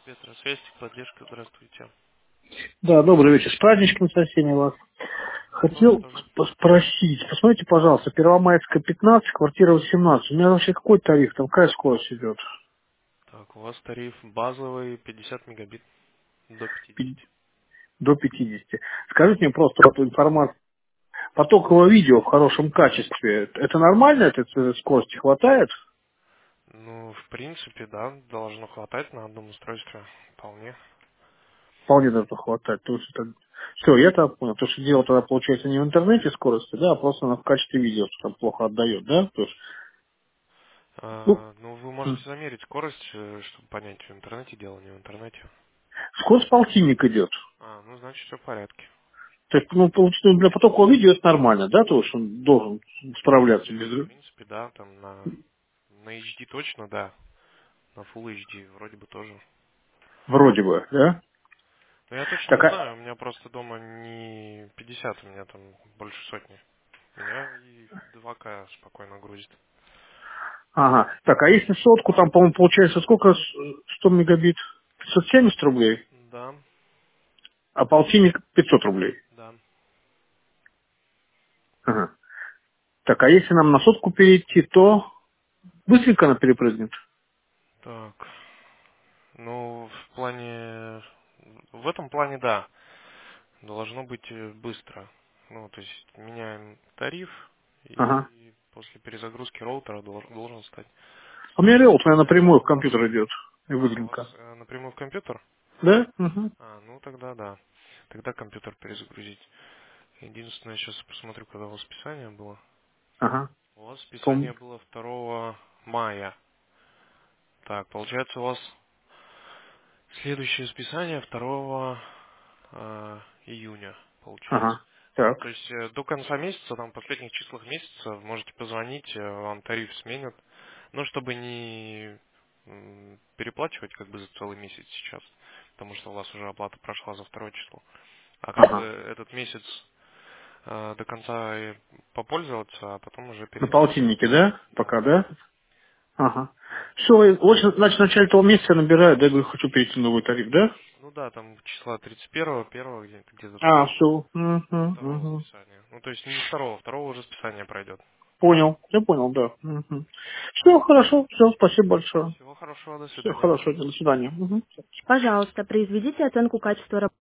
Ветросвязь, поддержка, здравствуйте. Да, добрый вечер. С праздничком со всеми вас. И вас Хотел тоже. спросить, посмотрите, пожалуйста, Первомайская, 15, квартира 18. У меня вообще какой тариф, там какая скорость идет? Так, у вас тариф базовый 50 мегабит до Пи- 50. До 50. Скажите мне просто эту информацию. Потоковое видео в хорошем качестве, это нормально, этой скорости хватает? Ну, в принципе, да, должно хватать на одном устройстве. Вполне. Вполне даже хватает. То есть это... Все, я это понял. То, что дело тогда получается не в интернете скорости, да, а просто она в качестве видео что там плохо отдает, да? То есть, ну, Ну, вы можете замерить скорость, чтобы понять, в интернете дело, не в интернете. скорость полтинник идет. Ну, значит, все в порядке. То есть, ну, получается, для потокового видео это нормально, да, то есть он должен справляться В без... принципе, да, там на HD точно, да. На Full HD вроде бы тоже. Вроде бы, да? Но я точно Так, не знаю, у меня просто дома не 50, у меня там больше сотни. Меня и 2К спокойно грузит. ага. Так, а если сотку, там, по-моему, получается сколько? 100 мегабит? 570 рублей, Да, а полтинник 500 рублей. да. Ага. Так, а если нам на сотку перейти, то быстренько она перепрыгнет. Так, ну, в плане... В этом плане, да, должно быть быстро. Ну, то есть меняем тариф, Ага. и после перезагрузки роутера должен стать А у меня стабильно. релт, у меня напрямую в компьютер идет. И У вас выгрузка. напрямую в компьютер? Да? Угу. Ну тогда да. Тогда компьютер перезагрузить. Единственное, сейчас посмотрю, когда у вас списание было. Ага. У вас списание Помню. было 2 мая. Так, получается у вас следующее списание 2 июня, получается. Ага. Ну, Так. то есть до конца месяца, там, в последних числах месяца, можете позвонить, вам тариф сменят. Ну, чтобы не переплачивать как бы за целый месяц сейчас, потому что у вас уже оплата прошла за 2 число. А как бы Ага. этот месяц до конца попользоваться, а потом уже На переиспользовать. полтиннике, да? Да. Пока, да? Ага. Все, вот, значит, в начале этого месяца я набираю, да, говорю, хочу перейти на новый тариф, да? Ну да, там числа 31-го, 1-го, где-то так. А, все. До второго списания. Ну, то есть не второго, второго уже списание пройдет. Понял, я понял, да. Все, хорошо, все, спасибо большое. Всего хорошего, до Все свидания. хорошо, до свидания. Мгм. Пожалуйста, произведите оценку качества работы.